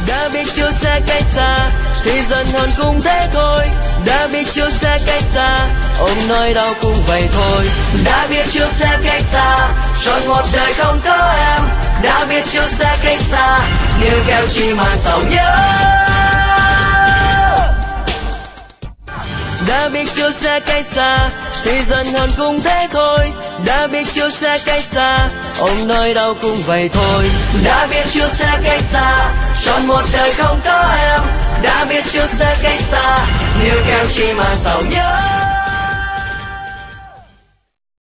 Đã biết chưa sẽ cách xa thì dần hơn cũng thế thôi. Đã biết chưa sẽ cách xa ôm nỗi đau cũng vậy thôi. Đã biết chưa sẽ cách xa rồi một đời không có em. Đã biết chưa sẽ cách xa níu kéo chỉ màn sầu nhớ. Đã biết chưa sẽ cách xa thì dần hơn cũng thế thôi. Đã biết chưa sẽ cách xa ôm nỗi đau cũng vậy thôi. Đã biết chưa sẽ cách xa trọn một đời không có em. Đã biết chưa sẽ cách xa níu kéo chỉ màn sầu nhớ.